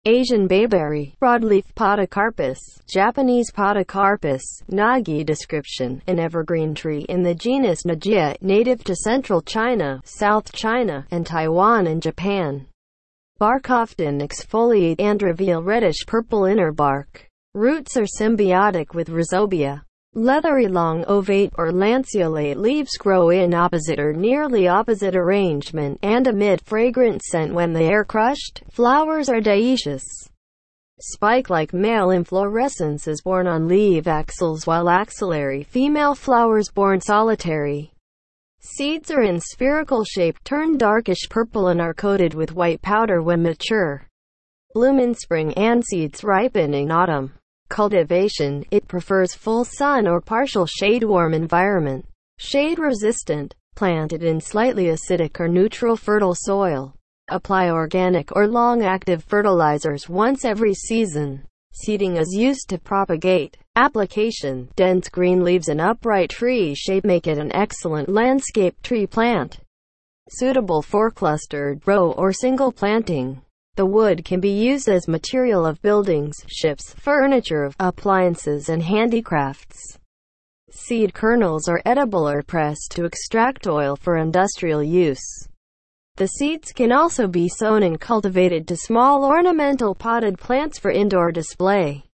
Asian bayberry, broadleaf Podocarpus, Japanese Podocarpus, Nagi. Description: an evergreen tree in the genus Nagia, native to central China, South China, and Taiwan and Japan. Bark often exfoliate and reveal reddish-purple inner bark. Roots are symbiotic with rhizobia. Leathery long ovate or lanceolate leaves grow in opposite or nearly opposite arrangement, and emit fragrant scent when they are crushed. Flowers are dioecious. Spike-like male inflorescence is borne on leaf axils, while axillary female flowers borne solitary. Seeds are in spherical shape, turn darkish purple, and are coated with white powder when mature. Bloom in spring and seeds ripen in autumn. Cultivation: it prefers full sun or partial shade, warm environment. Shade resistant. Planted in slightly acidic or neutral fertile soil. Apply organic or long-active fertilizers once every season. Seeding is used to propagate. Application: dense green leaves and upright tree shape make it an excellent landscape tree plant. Suitable for clustered, row, or single planting. The wood can be used as material of buildings, ships, furniture, appliances, and handicrafts. Seed kernels are edible or pressed to extract oil for industrial use. The seeds can also be sown and cultivated to small ornamental potted plants for indoor display.